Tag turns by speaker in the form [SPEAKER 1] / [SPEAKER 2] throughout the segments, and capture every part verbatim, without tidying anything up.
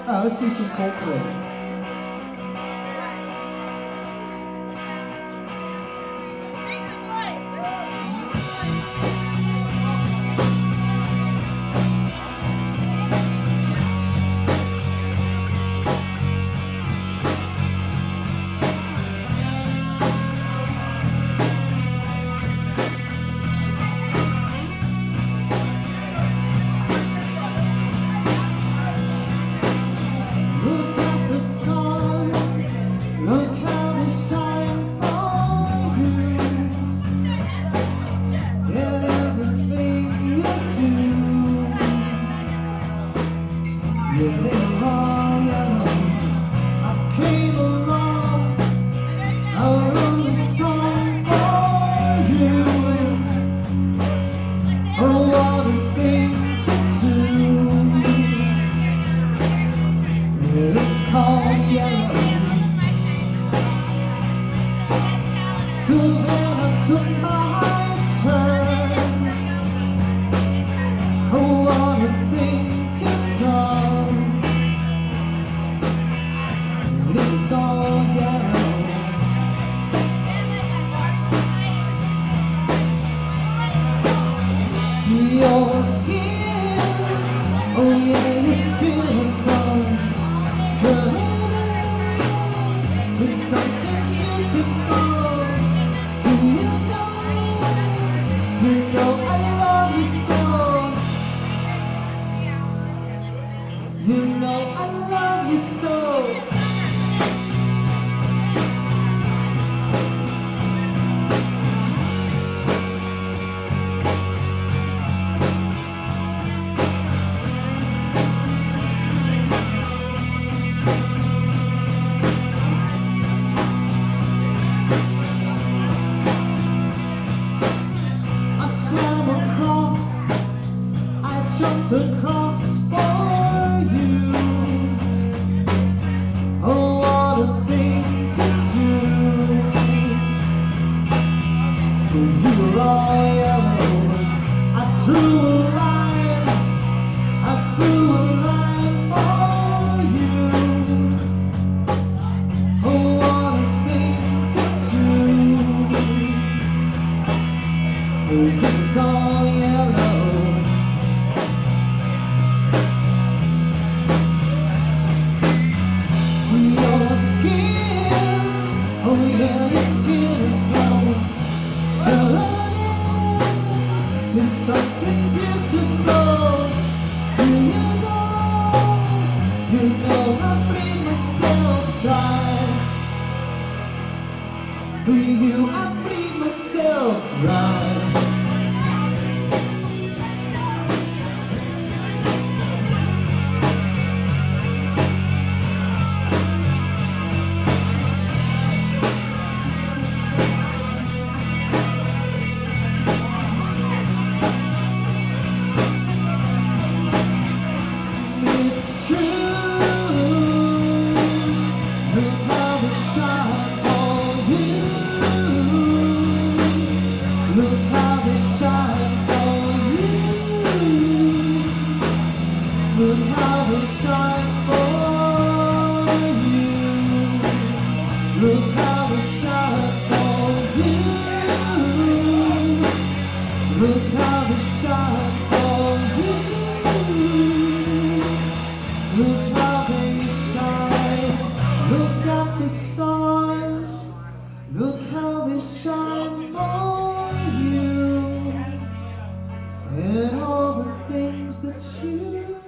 [SPEAKER 1] Alright, let's do some Coldplay. So then I took my turn. Oh, what a thing to do. It was all yellow. Your skin, oh yeah, your skin comes turning to something beautiful. You know I love you so. I swam across, I jumped across. I drew a line, I drew a line for you. Oh, what a thing to do, 'cause it's all yellow. Your skin, oh yeah, your skin is glowing. It's something beautiful. Do you know? You know I bleed myself dry. For you I bleed myself dry. Look how they shine for you. Look how they shine for you. Look how they shine for you. Look how they shine for you. Look how they shine. Look at the stars. Look how they shine for you, and all the things that you do.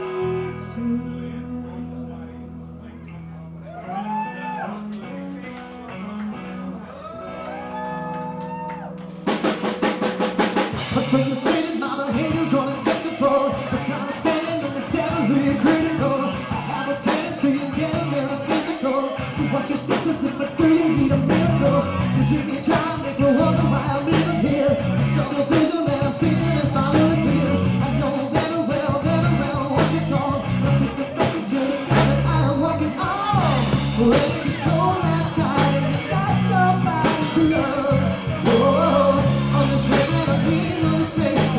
[SPEAKER 1] But from the city, my behavior's unacceptable. The kind of saying and the salary critical. I have a tendency to get very physical. So watch your step as if I do you need a miracle. You give me time, make me wonder why I'm even here. It's not a vision that I'm seeing, it's not really clear. I know very well, very well what you're called. I'm just a fucking journey that I am walking on. When it's cold outside and you got nobody to love. Whoa, on this way that I've been on the same.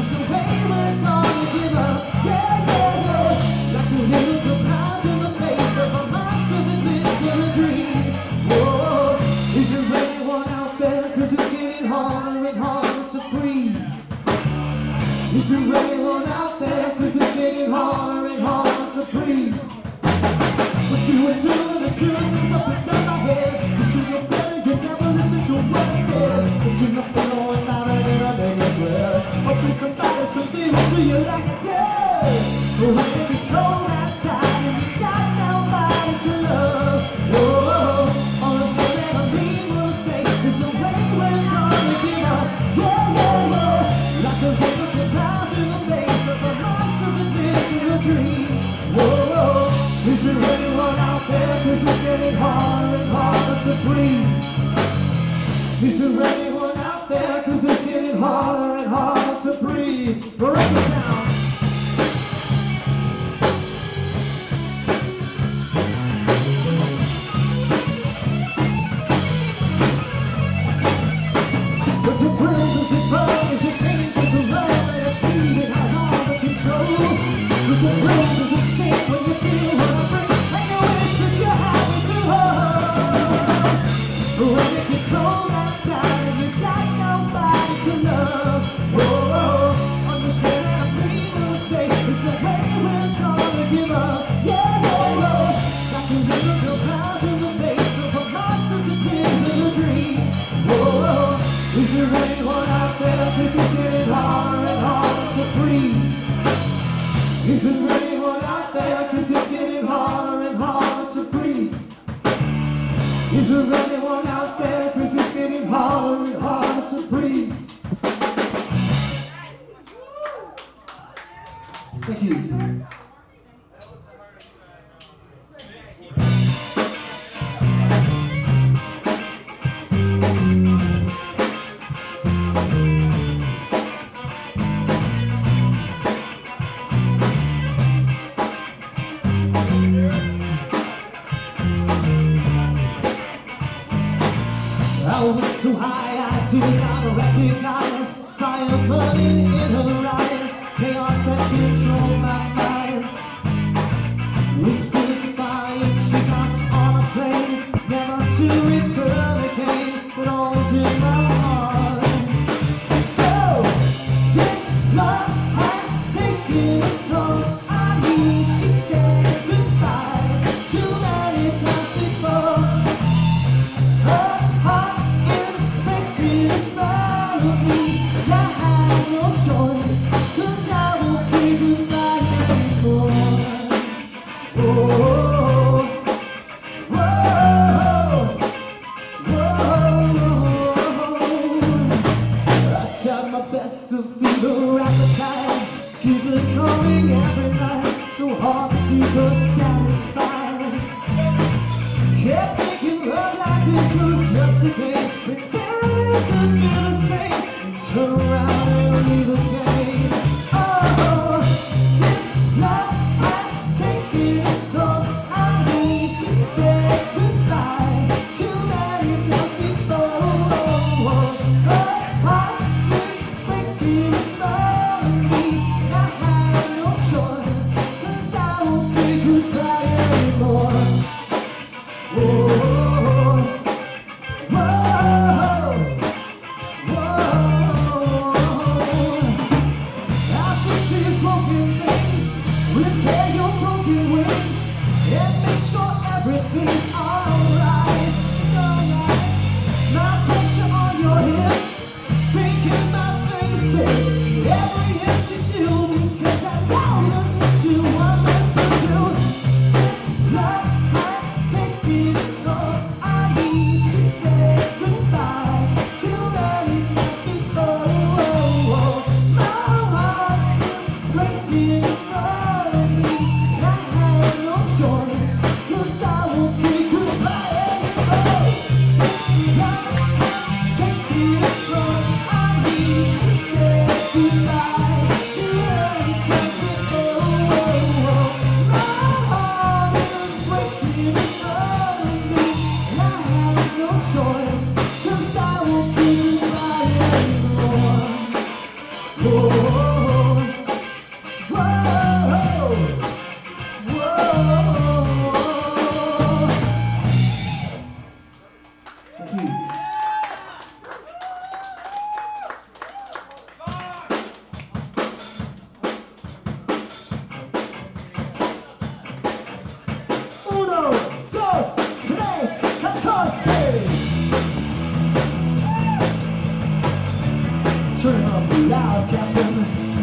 [SPEAKER 1] there, cause it's getting harder and harder to breathe. Is there anyone out there, cause it's getting harder and harder to breathe. What you were doing is screwing things up inside my head. You should know better, you never listen to what I said. But you're not going out and I make it swear. Hoping somebody something to you like I did. But when it gets cold outside and you got nobody to love, whoa, all this one that I mean what I say, there's no way we're gonna give up. Yeah, yeah, yeah. Like a river can cloud to the base of a monster that lives in your dreams. Whoa, whoa. Is there anyone out there, cause it's getting harder and harder to breathe. Is there anyone out there, cause it's getting harder and harder to breathe. Break it down. Does it thrill, does it burn, is it painful to learn that it's speed, it has all the control? Does it thrill, does it sting when you feel what I bring, and you wish that you had me to hold? When it gets cold outside and you got nobody to love, whoa, whoa, understand that I'm people say there's no way we're gonna give up. Yeah, yeah, yeah. Like a river go clouds in the face of a monster that lives in your dream. Whoa, whoa. Is there anyone out there, cause it's getting harder and harder to breathe? Is there anyone out there, cause it's getting harder and harder to breathe? Is there anyone out there, cause it's getting harder and harder to breathe? Thank you. I was so high I did not recognize fire burning in her eyes, chaos that controlled my mind. Whispered goodbye and she got on a plane, never to return again, but always in my heart. So, this love has taken its toll. I mean, she said goodbye too many times before. Her heart to feel her appetite, keep it coming every night, so hard to keep her satisfied. Kept thinking love like this was just a game, pretending to be the same, and turn around and leave again. Oh, this love has taken its toll. I mean, she said goodbye too many times before. Her heart breaking in front of me. I have no choice, 'cause I won't say goodbye anymore. Whoa, whoa, whoa, whoa. Turn up loud, Captain.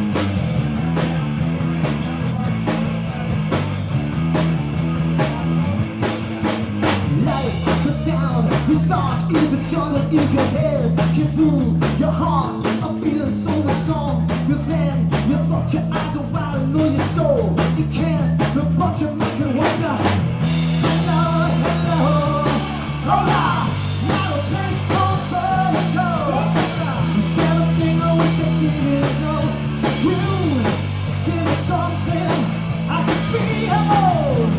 [SPEAKER 1] Lights go down, this dark is the jungle, is your head. Can't move your heart, I'm feeling so much strong. You then, you thought your eyes are wild and know your soul. You can't, but you're making wonder. Hello, hello, hola. Now a place called Vertigo. You said a thing I wish I didn't know. So you, give me something I can be whole.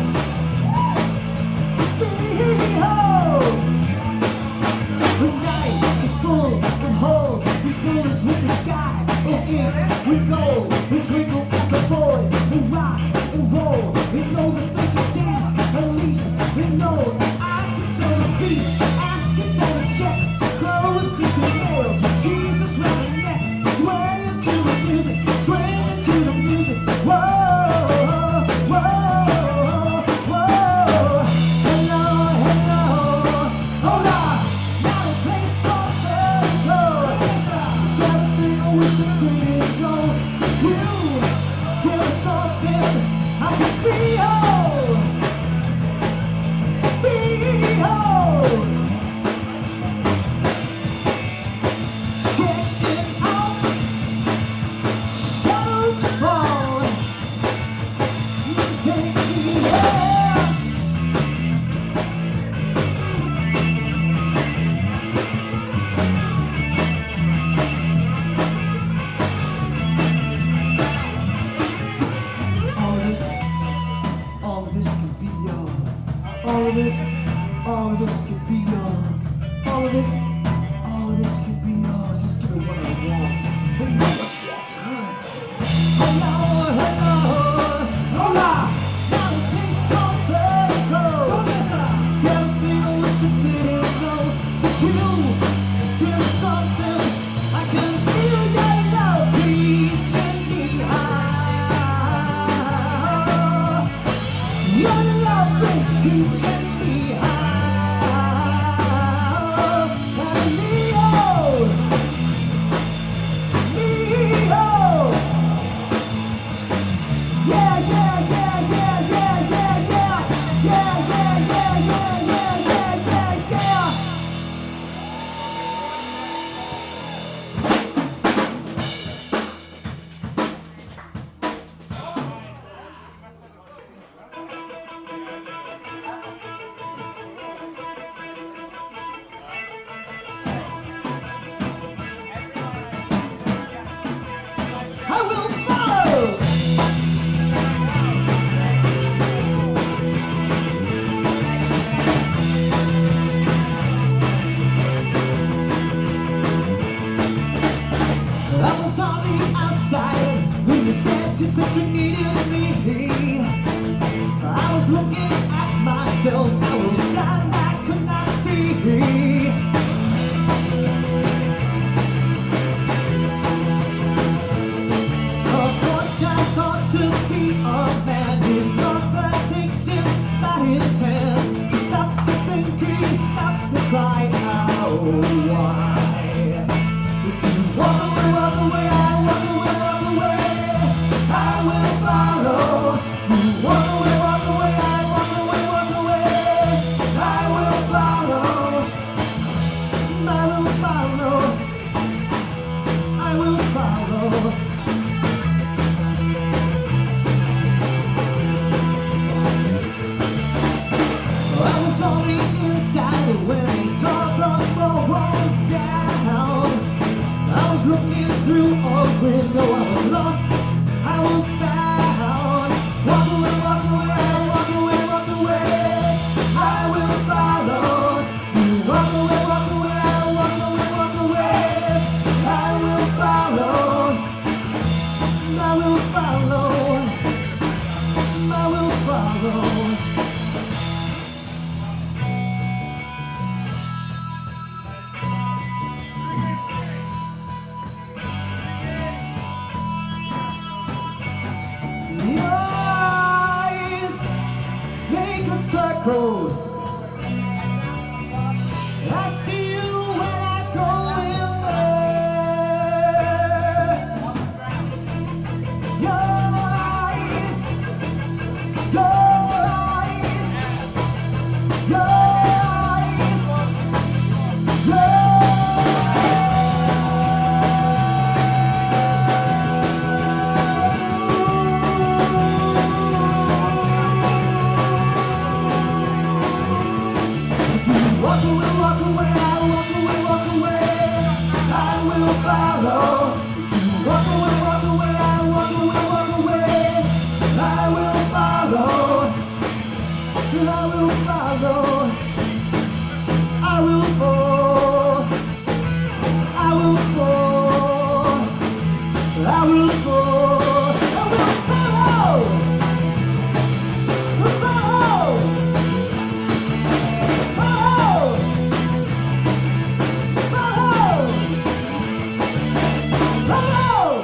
[SPEAKER 1] The night is full of holes, these bullets with the sky of ink, with gold, they twinkle as the boys, they rock and roll, they know that they can dance, at least they know I can sell the beat, asking for the check, girl with Christian nails, Jesus round the neck, swaying to the music, swaying to the music, whoa, whoa, whoa, hello, hello, hold on. I can be whole, be whole. Check it out, shadows fall, take me there. All of this, all of this, all of this could be yours. All of this, all of this could be yours. Just give me what I want, and never gets hurt. Hello, hello, hola. Now the place called Vertigo. Something I wish I didn't know. So you, give me something I can feel your love teaching me how. Your love is teaching. You said you needed me. I was looking at myself. I was blind, I could not see. A boy tries hard to be a man. His mother takes him by his hand. He stops to think, he stops to cry. Oh, why? You walk away, walk away, I walk away, walk away. I will follow. You walk away, walk away, I walk away, walk away. I will follow. I will follow. I will follow. I was on the inside when he tore the walls down. I was looking through a window, I was lost. I was found. Walk away, walk away, walk away, walk away. I will follow. You walk away, walk away, walk away, walk away. I will follow. I will follow. I will follow. will follow. If you walk away, walk away, I walk away, walk away. I will follow. I will follow. I will fall. I will fall. I will fall. I will follow. Follow. Follow. Follow. Follow.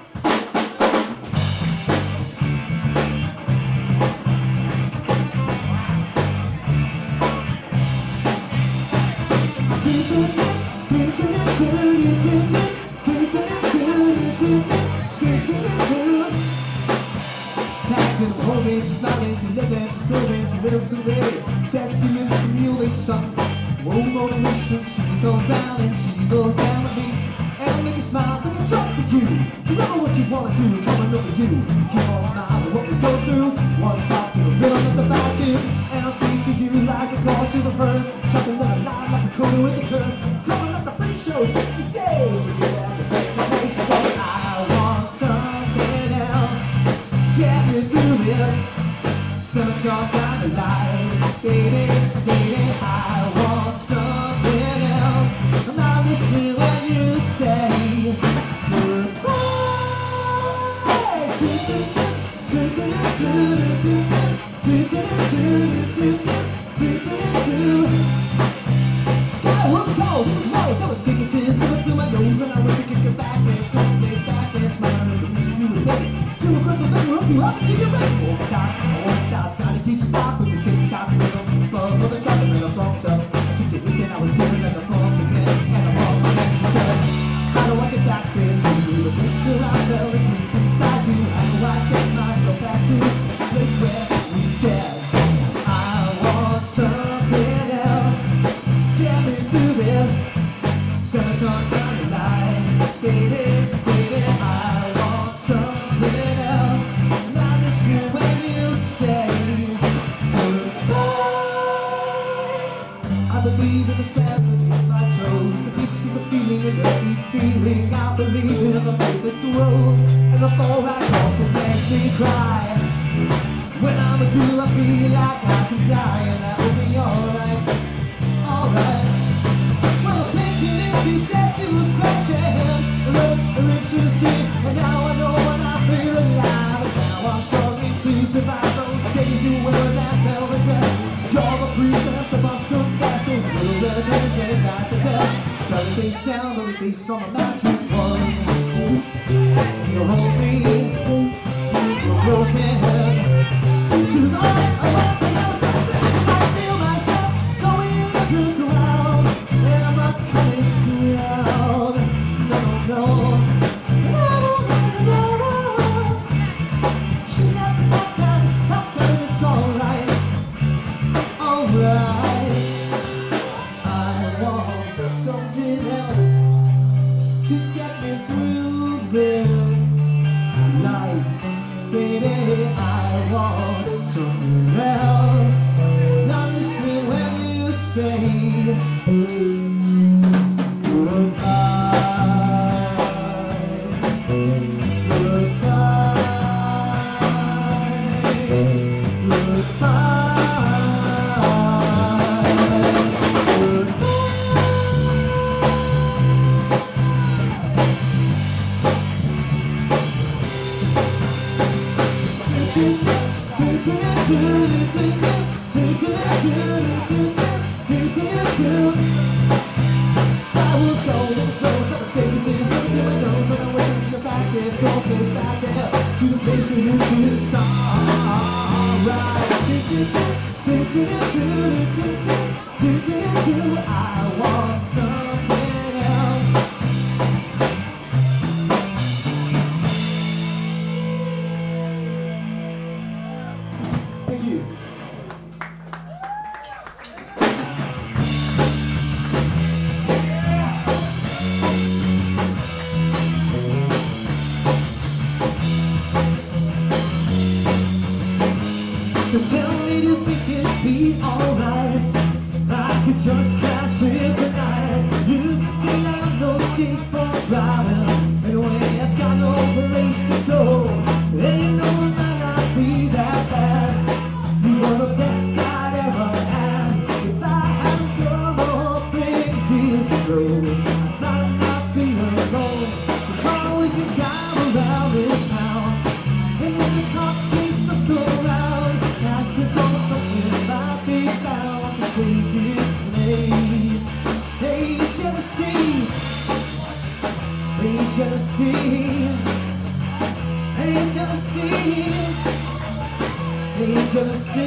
[SPEAKER 1] Packed in the whole day, she's smiling, she's living, she's grooving, she lives away. Says she lives simulation, whoa motivation. She goes round and she goes down with me, and I make you smile, sing a drop for you. Remember what you wanna do, coming over you. Keep on smiling, what we go through. One stop to the rhythm of the fashion, and I'll speak to you like a call to the first. Jumping in a line like a quarter with a curse. Coming like the free show, takes the stage. Yeah, the big formation, so I want something else to get me through this. Search your kind of life, baby, baby. I want something else. I'm not listening when you say goodbye. Do do do do do do do do do do do do. Sky was cold, it was rose. I was taking tips through my nose, and I was taking it back there, someplace back there, smiling at the pieces you would take. To a crystal that will you up to your brain. Won't stop, I won't stop, gotta keep stop with the tick-tock rhythm. Above with the trumpet and the phones up. I took it in, I was giving and the phones again, and the phones again. She said, how do I get back there to you? The place where I fell asleep inside you. How do I get myself back to the place where we said, I want something else. Get me through this. Search on the line, baby, baby. I want something else. Not listening when you say goodbye. I believe in the sand beneath my toes. The beach gives a feeling, a deep feeling. I believe in the faith that grows, and the fall right calls can make me cry. When I'm with you, I feel like I can die, and that will be alright, alright. Well, thinking it, she said she was crashing. Look, interesting, and now I know when I feel alive. And now I'm struggling to survive those days you wear that velvet dress. You're the princess, I must confess. Those little red days, red nights of death. Belly face down, belly face on the mattress. One, you hold me, you're broken. To the night, I want to know just that I feel myself going underground, and I'm not coming around. No, no, no, no, no. She's got the top down, top down, it's alright, alright. I want something else to get me through this life, baby. I want something else. Not listening when you say goodbye. Goodbye. Goodbye. I was going in the flows, I was taking tickets, something in my nose, and I went to the back there, someplace back there, to the place where you should start. I want something else. Thank you. So tell me to driving. Anyway, I've got no place to go. And you know it might not be that bad. You were the best I'd ever had. If I hadn't come all three years ago, I might not be alone. Tomorrow we can drive around this town, and when the cops chase us around, ask us for something might be found to take its place. Hey, jealousy, hey, jealousy, hey, jealousy, hey, jealousy.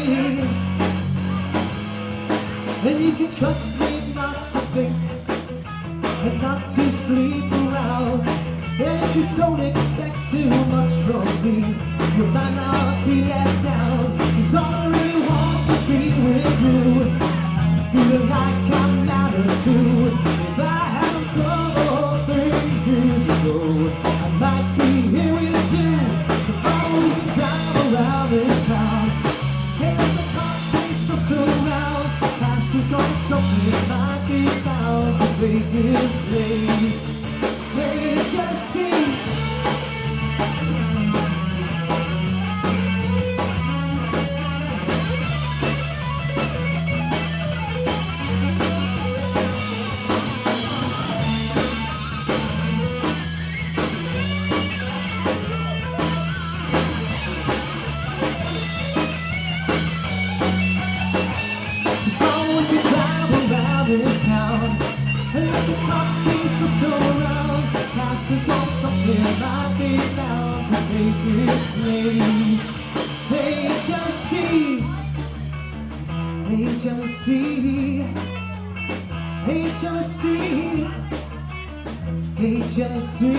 [SPEAKER 1] And you can trust me not to think and not to sleep around. And if you don't expect too much from me, you might not be let down. 'Cause all I really want to be with you, feeling like I'm matter too. If I hadn't come all three years ago, I might be here with you. Tomorrow we can drive around this town, and let the cops chase us around. Past is gone, something might be found to take its place. Hey, jealousy, this town, and let the cops chase us around. Past is gone, something might be found to take its place. Hey, jealousy, hey, jealousy, hey, jealousy, hey, jealousy.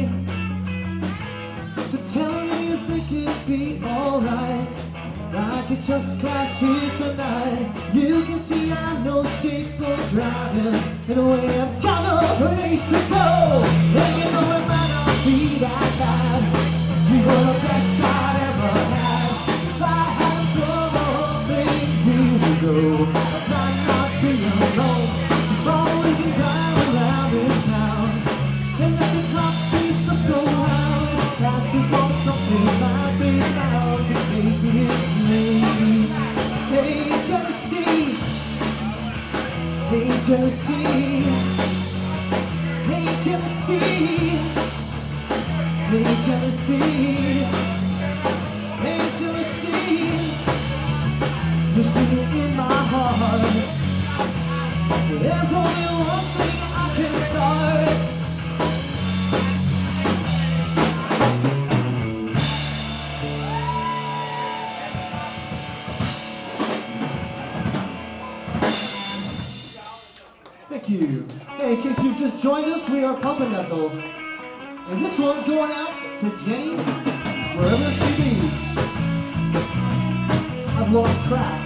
[SPEAKER 1] So tell me if it could be alright, I could just crash here tonight. You can see I'm no shape for driving. In a way, I've got no place to go. And you know it might not be that bad. You were the best I'd ever had. If I hadn't come all three years ago, I might not be alone. Tomorrow we can drive around this town, and let the cops chase us around. Past is gone, something might be found to take it. Hey, jealousy, hey, jealousy, hey, jealousy, hey, jealousy, hey, jealousy. You're sleeping in my heart. There's only one thing I can start. Thank you. Hey, in case you've just joined us, we are Pump and Ethel. And this one's going out to Jenny, wherever she be. I've lost track.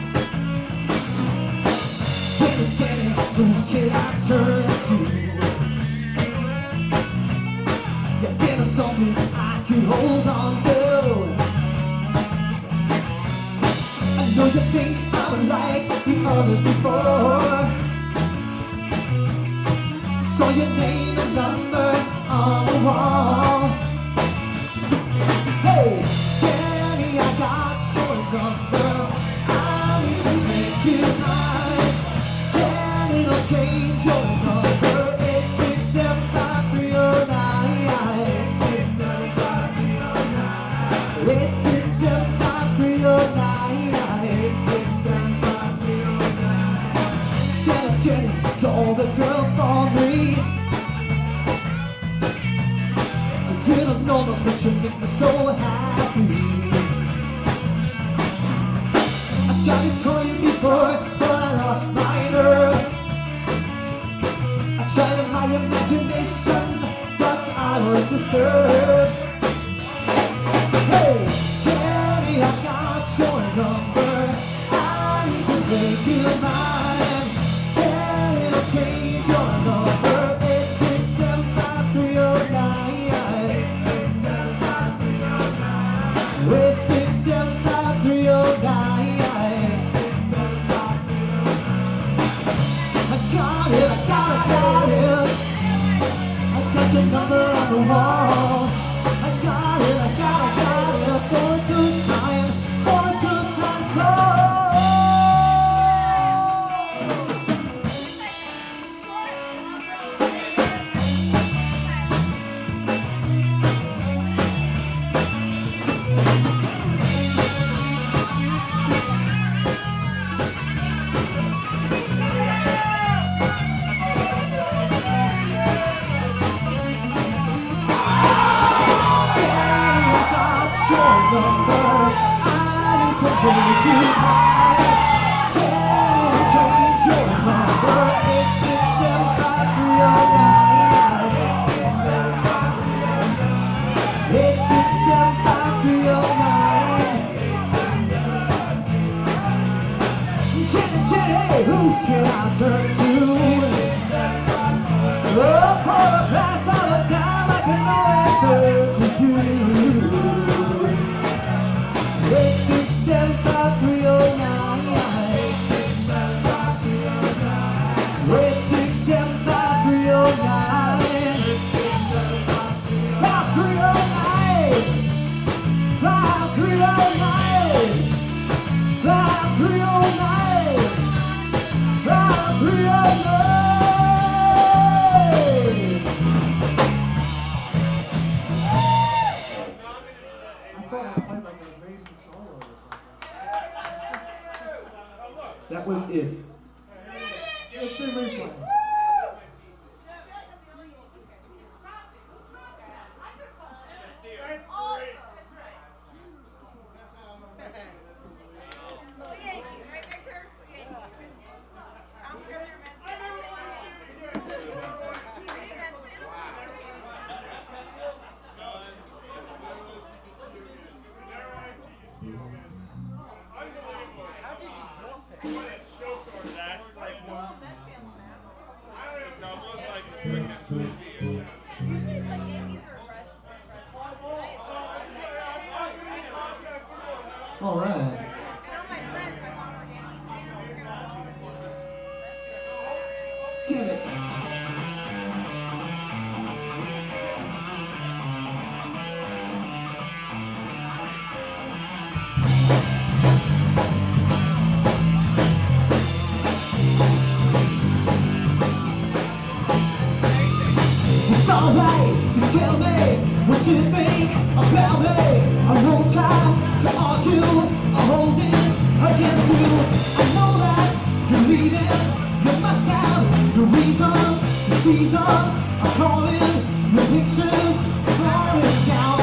[SPEAKER 1] Jenny, Jenny, who can I turn to? You give us something I can hold on to. I know you think I'm like the others before. Saw your name and number on the wall. Hey, Jenny, I got your number. I need to make you mine. Jenny, don't change your number. Eight six seven five three oh nine. Eight six seven five three oh nine. Eight six seven five three oh nine. Eight six seven five three oh nine. Jenny, Jenny, you're the girl for me. You don't know me, but you make me so happy. I tried to call you before, but I lost my nerve. I tried in my imagination, but I was disturbed. Hey, Jenny, I got your number. I need to make you mine. Jenny, don't change your number. Eight six seven five three oh nine. Eight six seven five three oh nine. I got it, I got it, got it. I got your number the wall. I got it, I got it, got it for a good time, for a good time call. Who can I turn to? Oh, for the past all the time I can always turn to you. Eight six seven five three oh nine. Eight six seven five three oh nine. Five three oh nine. Five three oh nine. Five three oh nine. That was it. It's the replay. All right. Damn it. It's alright to tell me what you think about me. I won't try to argue, I'll hold it against you. I know that you're leaving, you must have your reasons, the seasons are calling, your pictures are falling down.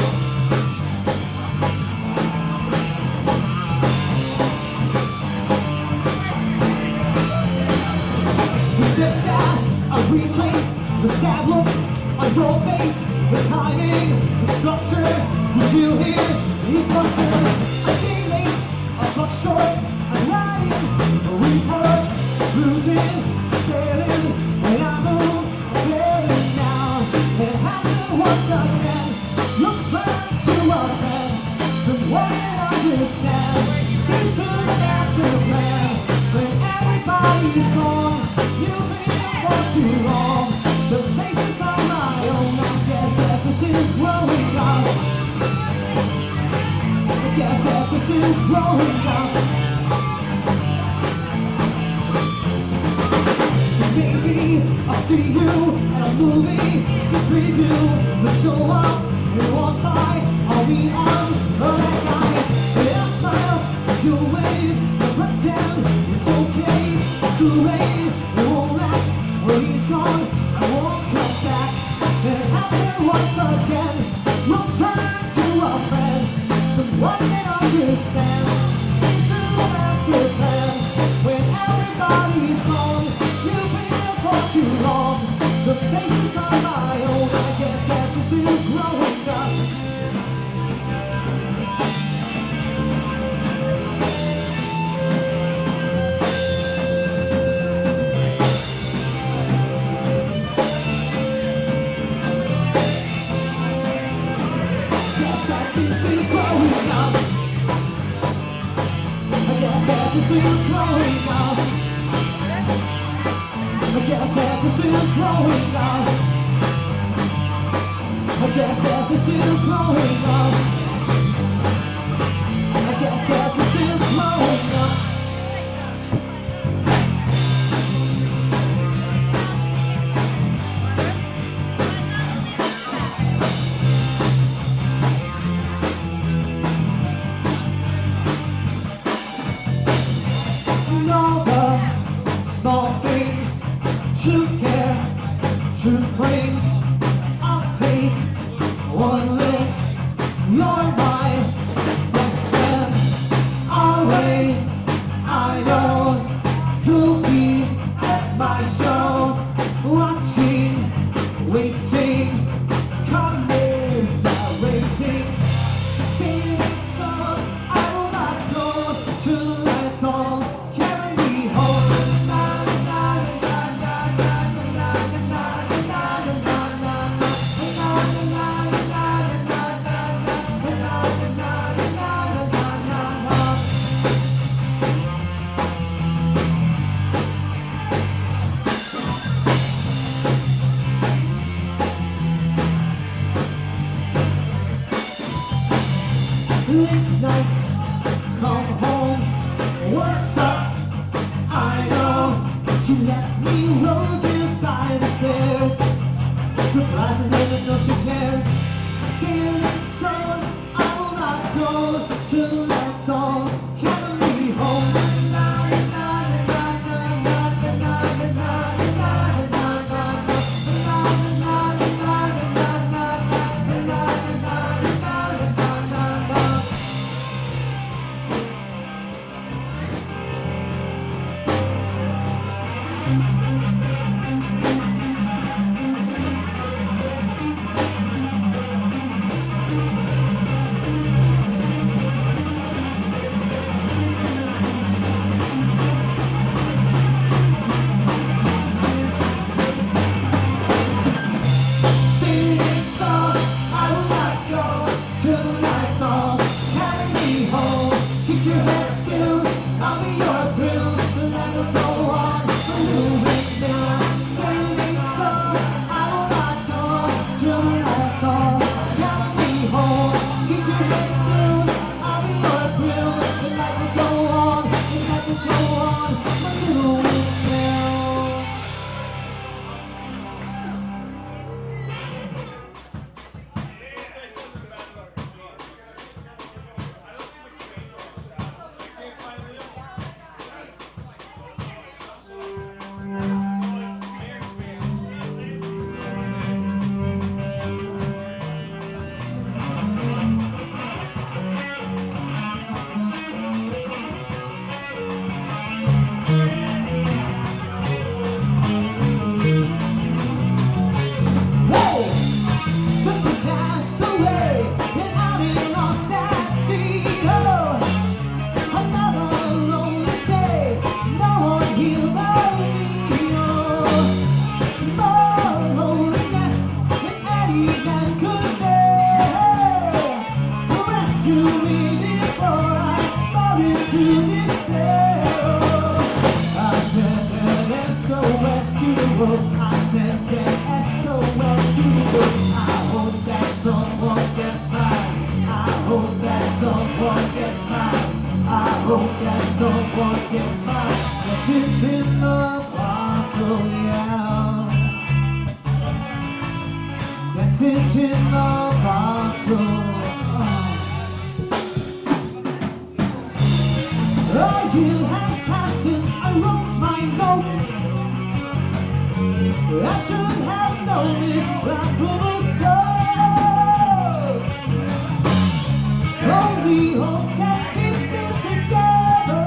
[SPEAKER 1] The steps that I retrace, the sad look on your face, the timing, the structure, did you hear me thunder? I came late, I got short, I'm riding, we've hurt, losing, failing, and I move, failing now. It happened once again, you'll turn to a friend, someone that understands, seems to the master plan. When everybody's gone, you've been here for too long. The faces on my own, I guess that this is growing up. I guess that this is growing up. Maybe I'll see you at a movie, sneak preview, the show up, and walk by, all the arms of that guy. And I'll smile, you'll wave, and pretend it's okay, it's too late, it won't last, when he's gone, I won't come back. It happened once again, we'll turn to a friend, someone that understands, seems to the master plan. When everybody's gone, you've been here for too long. The faces on my own, I guess that this is growing up. This is growing up. I guess that this is growing up. I guess that this is growing up. I guess that this is growing up. And all the small things, true care, true brings. I'll take one lick. You're my best friend, always. I know you'll be at my show, watching, waiting, commiserating, singing song. I will not go to let all carry me home. Late nights, come home, work sucks, I know. She left me roses by the stairs, surprises even though she cares. Singing song, I will not go to let's all carry me home. Singing song, I will not go till the lights all carry me home. Keep your head still, I'll be your thrill. The night will go on, moving now. Singing song, I will not go till the lights all carry me home. Keep your head still, I'll be your thrill. The night will go on, the night will go on, moving now. Whoa! Just a castaway, and out in lost at sea. Oh, another lonely day, no one here but me. Oh, more loneliness than any man could bear. Rescue me before I fall into despair. I sent an S O S to the world. I sent an S O S to the world. I hope that someone gets mine. I hope that someone gets mine. I hope that someone gets mine. Message in the bottle, yeah. Message in the bottle. A year has passed since I wrote my notes. I should have known this back from the start. Only hope can keep me together.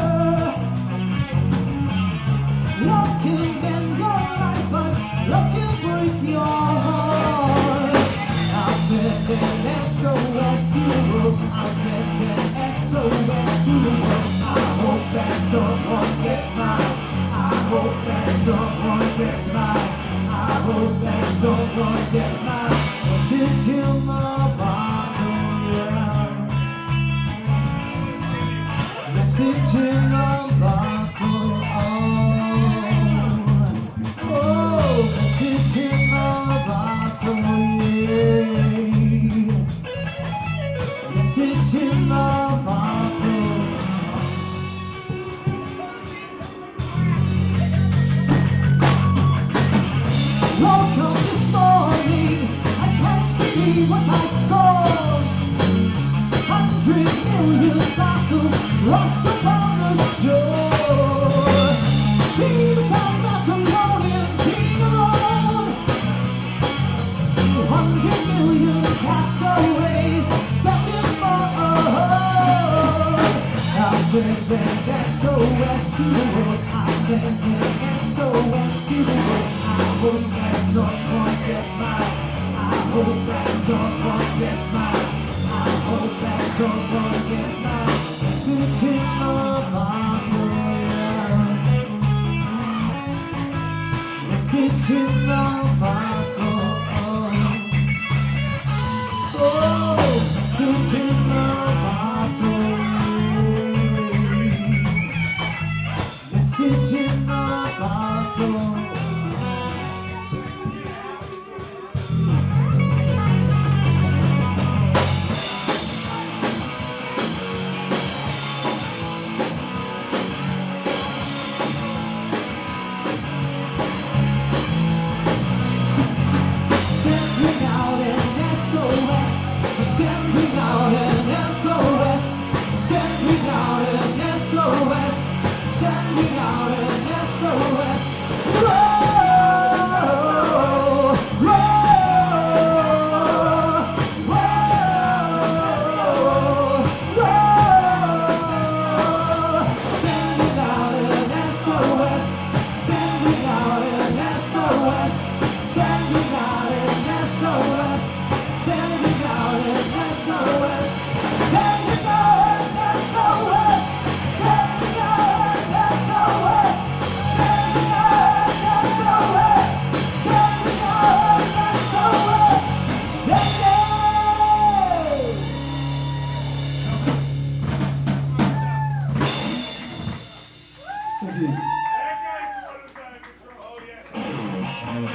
[SPEAKER 1] Love can bend your life, but love can break your heart. I'll send an S O S to the world. I'll send an S O S to the world. I hope that someone gets mine. I hope that someone gets mine. I hope that someone gets mine. soul. Hundred million battles lost upon the shore. Seems I'm not alone in being alone. Hundred million castaways searching for a home. I'll send an S O S to the world. I'll send an S O S to the world. I hope that someone gets mine. I hope that someone gets mine. I hope that someone gets mine. Message in the bottle. Message in the bottle. Oh, message in the bottle. Message in the bottle. Sending out an S O S. Sending out an S O S. Sending out an S O S. Sending out an S O S. Whoa, whoa, whoa, whoa. Sending out an S O S. Sending out an S O S. Sending out an S O S. Sending out an S O S. Sending out an S O S. Sending out an S O S. Sending out an S O S. Sending out an S O S. Sending. Thank you.
[SPEAKER 2] That guy's the one who's out of control. Oh, yes.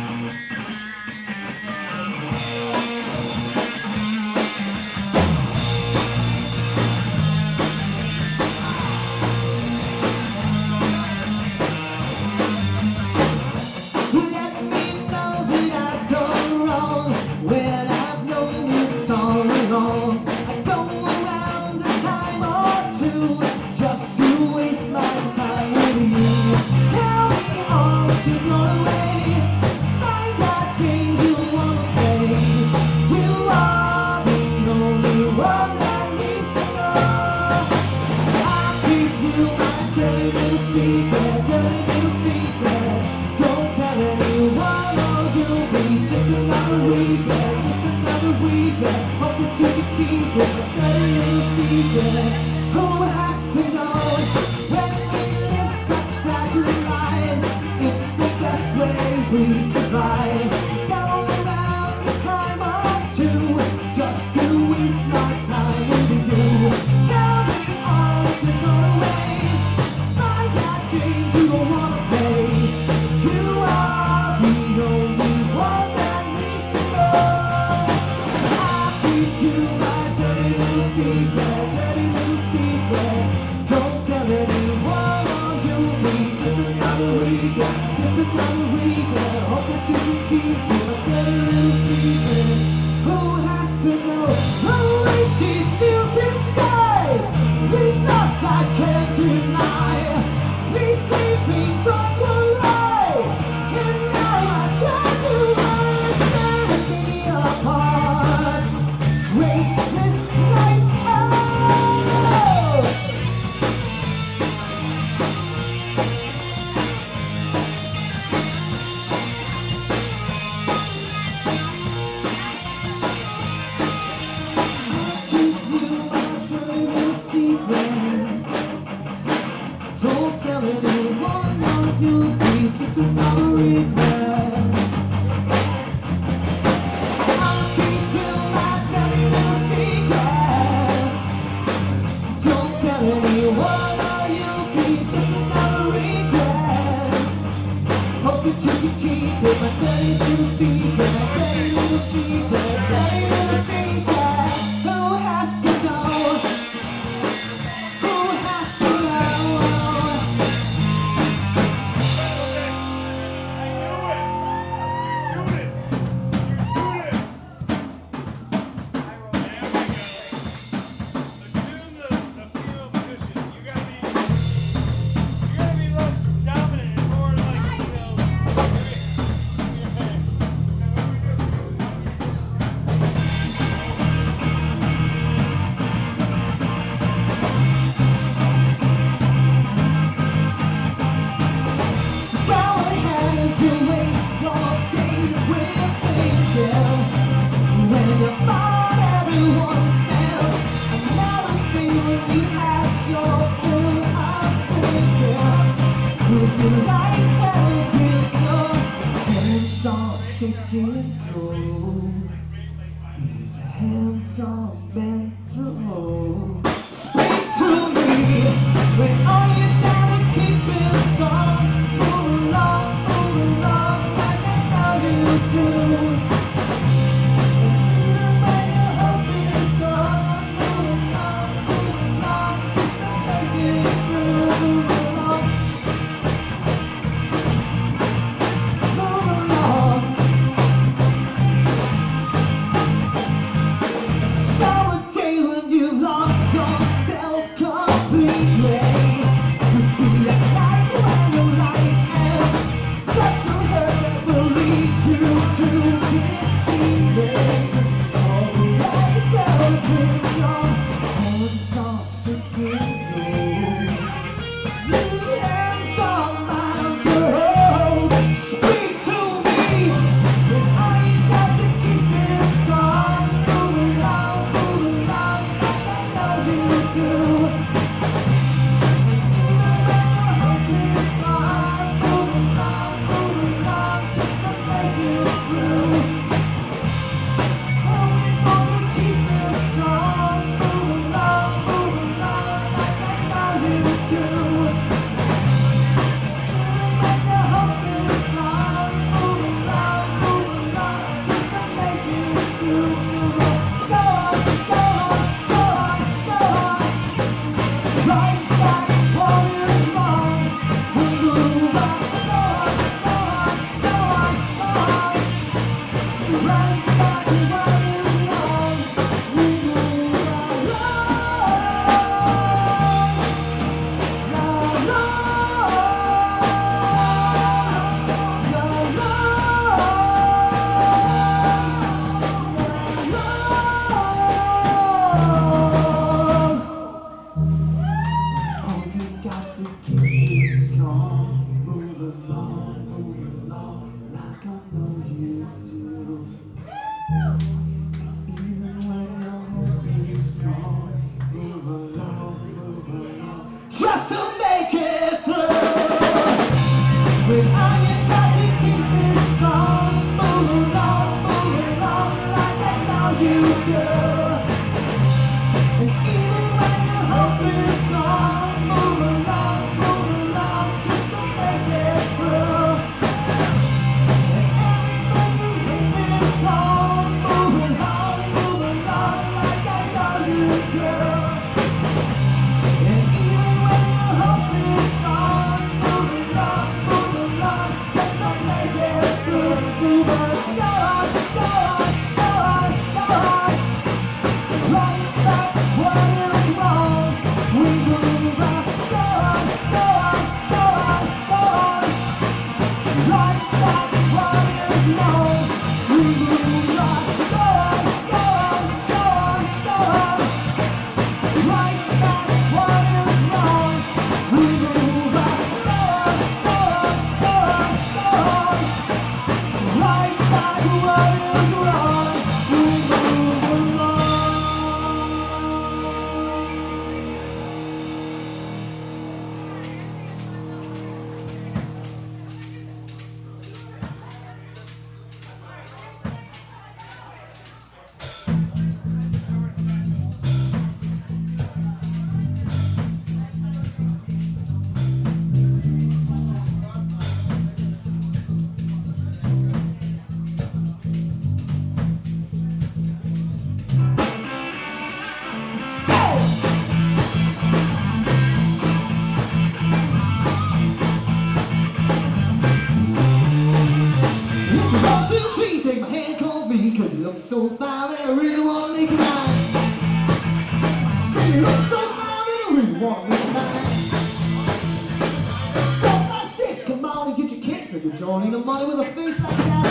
[SPEAKER 1] Let me know that I've done wrong when I've known this all along. I go around a time or two just to waste my time with you. Tell me all to go away. Find out games you wanna play. You are the only one that needs to know. I'll give you my dirty little secret, dirty little secret. Don't tell anyone or you'll be just another regret, just another regret. Hope that you can keep it, a dirty little secret. Who has to know when we live such fragile lives? It's the best way we survive. Go around a time or two just to waste my time with you. Tell me all to go away. Find out games you don't wanna play. You are the only one that needs to know. I'll give you my dirty little secret, dirty little secret. Don't tell anyone or you'll be just another regret, just another regret. Hope that you can keep it, my dirty little secret. Who has to know the way she feels inside? These thoughts I can't deny. These sleeping thoughts will lie. And now I try to run tear me apart. Trace this night out. light held in your hands are shaking cold. These hands are meant to hold. Speak to me when all you down to keep it strong. Move along, move along like I know you do. And even when your hope is gone, move along, move along just to make it through. Move along, move along. So a day when you lost yourself completely would be a night when your life ends. Such a hurt that will lead you to deceiving. All the life held in your hands are sinking cold. These hands are mine to hold. Speak to me when all you got to keep is strong. Move along, move along like I know you do. And even when your hope is gone, move along, move along just to make it through. Oh, we gonna keep it strong. Move along, move along like I know you do. Even when your hope is gone, move along, move along just to make it through. Go on, go on, go on, go on. Right back what is wrong. We move on. Go on, go on, go on, go on. Right back what is wrong. We move on. Love, love, love, love. All you got to keep it strong. Move along, move along like I know you do. Even when your hope is gone, move along, move along just to make it through. When all you got to keep it strong, move along, move along like I know you do. And even when your hope is gone, move along, move along just to make it through. And everything you think is wrong, move along, move along like I know you do. And even when your hope is gone, move along, move along just to make it through. Move on, go on, go on, go on, go on. Right back what is wrong. We move on, go on, go on, go on, go on. Right back what is wrong. We move on, go on, go on, go on, go on. Right back what is wrong. We move on, go on, go on, go on, go on. Right back what is wrong. We move along. It's one, two, three, take my hand, call me, cause you look so fine and I really wanna make you mine. Say you look so fine and I really wanna make you mine. Four, five, six, come on and get your kicks, make you joining the money with a face like that.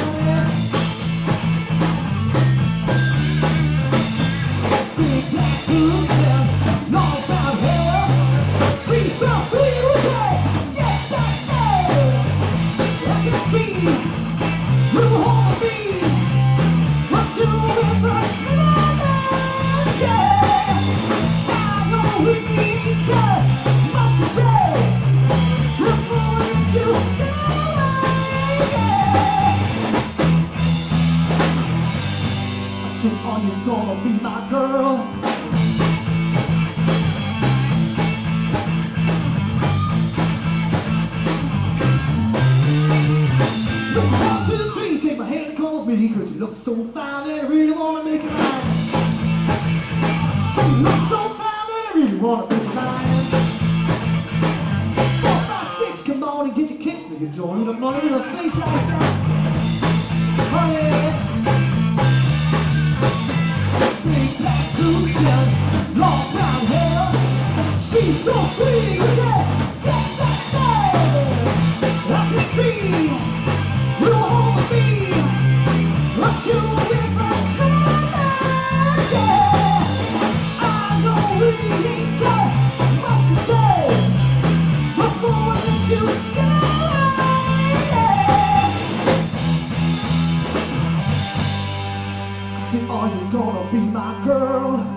[SPEAKER 1] Big black boots and long brown hair. She's so sweet with it, get backstage. I can see you hold me, but you with another, yeah. I know we got much to say. Look forward to are you gonna be my girl? Listen, one, two, three, take my hand and come with me, cause you look so fine that I really wanna make it mine. So you look so fine that I really wanna make it mine. Four, five, six, come on and get your kicks, nigga, join the money with a face like that. Oh yeah. Big black boots and long brown hair. She's so sweet, yeah, get that style. I can see you home with me, but you with another, yeah. I know we ain't got much to say before I let you go, yeah. I said, are you gonna be my girl?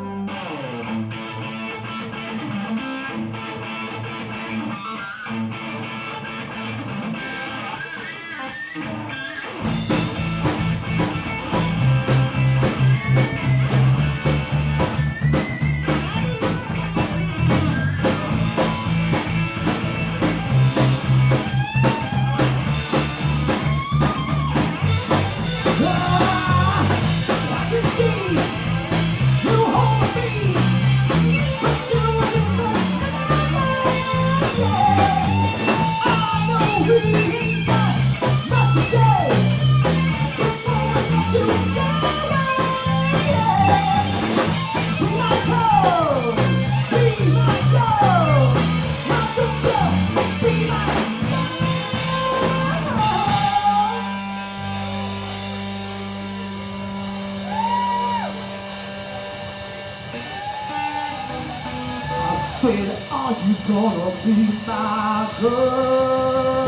[SPEAKER 1] Said, are you gonna be my girl?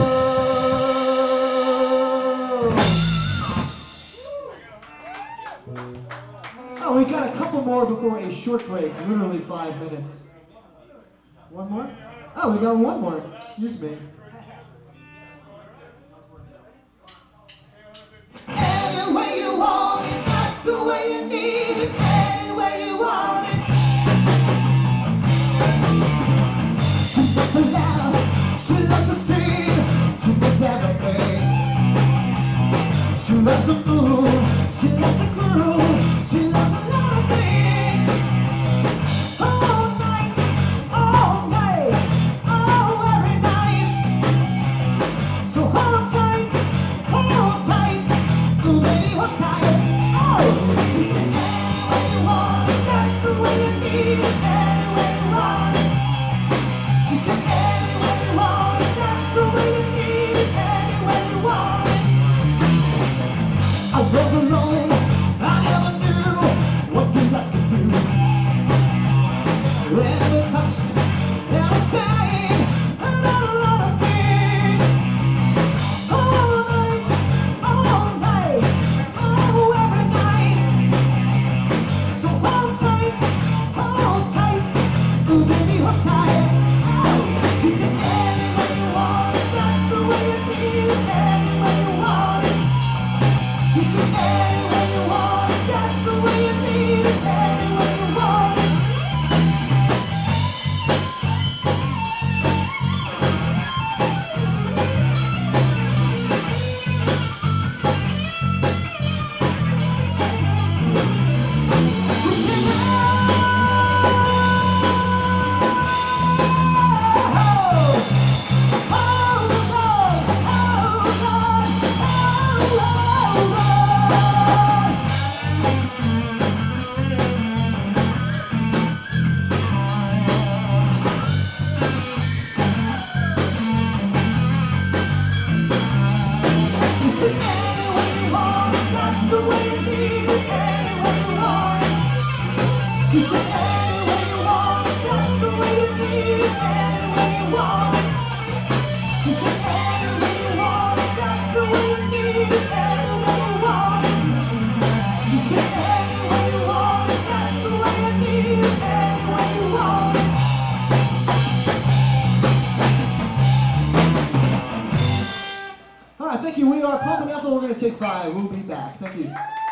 [SPEAKER 1] Oh, we got a couple more before a short break, literally five minutes. One more? Oh, we got one more. Excuse me. Any way you want it, that's the way you need it. Any way you want it. She loves to sing, she does everything. She loves to move, she loves to groove, she loves a lot of things. All nights, all nights, all every night. So hold tight, hold tight, ooh baby hold tight. Oh, she said any way you want it, that's the way you need it. Any way you want it. She said any way you want it, that's the way you need it. Any way you want it. I was alone, I never knew what good luck could do. Never touched, never sang, and a lot of things. All night, all night, oh every night. So hold tight, hold tight, ooh baby hold tight. She said any way you want it, that's the way you need it. Any way you want it. She said any way you want it, that's the way you need it. Any way you want it. She said She said any way you want it, that's the way you need it. Any way you want it. She said any way you want it, that's the way you need it. Any way you want it. She said any way you want it, that's the way you need it. Any way you want it. All right, thank you. We are Pump and Ethel. We're going to take five. We'll be back. Thank you.